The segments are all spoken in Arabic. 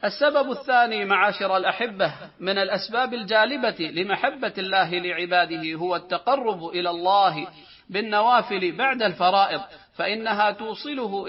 السبب الثاني معاشر الأحبة من الأسباب الجالبة لمحبة الله لعباده هو التقرب إلى الله بالنوافل بعد الفرائض، فإنها توصله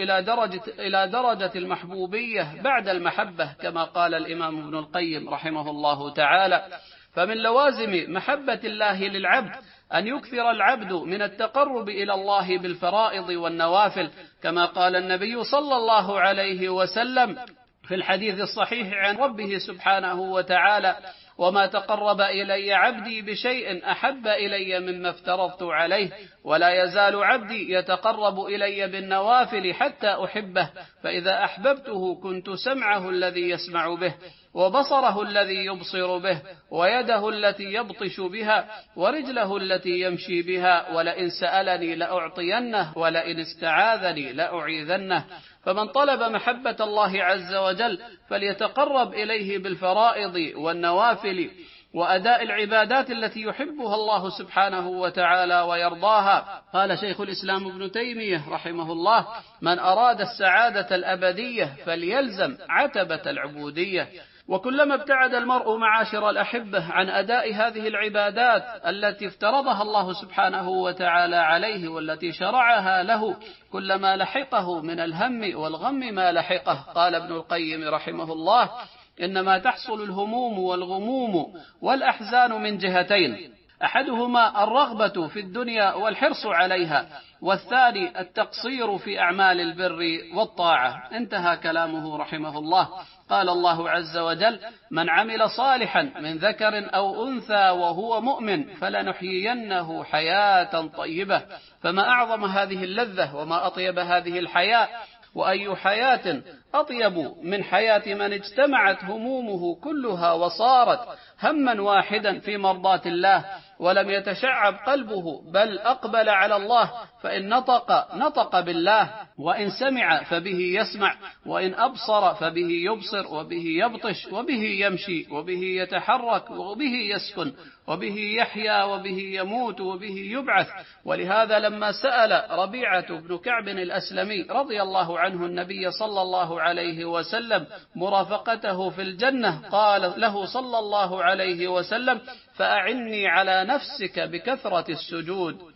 إلى درجة المحبوبية بعد المحبة، كما قال الإمام ابن القيم رحمه الله تعالى: فمن لوازم محبة الله للعبد أن يكثر العبد من التقرب إلى الله بالفرائض والنوافل، كما قال النبي صلى الله عليه وسلم في الحديث الصحيح عن ربه سبحانه وتعالى: وما تقرب إلي عبدي بشيء أحب إلي مما افترضت عليه، ولا يزال عبدي يتقرب إلي بالنوافل حتى أحبه، فإذا أحببته كنت سمعه الذي يسمع به، وبصره الذي يبصر به، ويده التي يبطش بها، ورجله التي يمشي بها، ولئن سألني لأعطينه، ولئن استعاذني لأعيذنه. فمن طلب محبة الله عز وجل فليتقرب إليه بالفرائض والنوافل وأداء العبادات التي يحبها الله سبحانه وتعالى ويرضاها. قال شيخ الإسلام ابن تيمية رحمه الله: من أراد السعادة الأبدية فليلزم عتبة العبودية. وكلما ابتعد المرء معاشر الأحبة عن أداء هذه العبادات التي افترضها الله سبحانه وتعالى عليه والتي شرعها له، كلما لحقه من الهم والغم ما لحقه. قال ابن القيم رحمه الله: إنما تحصل الهموم والغموم والأحزان من جهتين: أحدهما الرغبة في الدنيا والحرص عليها، والثاني التقصير في أعمال البر والطاعة. انتهى كلامه رحمه الله. قال الله عز وجل: من عمل صالحا من ذكر أو أنثى وهو مؤمن فلنحيينه حياة طيبة. فما أعظم هذه اللذة وما أطيب هذه الحياة، وأي حياة أطيب من حياة من اجتمعت همومه كلها وصارت هما واحدا في مرضاة الله، ولم يتشعب قلبه بل أقبل على الله، فإن نطق بالله، وإن سمع فبه يسمع، وإن أبصر فبه يبصر، وبه يبطش، وبه يمشي، وبه يتحرك، وبه يسكن، وبه يحيا، وبه يموت، وبه يبعث. ولهذا لما سأل ربيعة بن كعب الأسلمي رضي الله عنه النبي صلى الله عليه وسلم مرافقته في الجنة، قال له صلى الله عليه وسلم: فأعني على نفسك بكثرة السجود.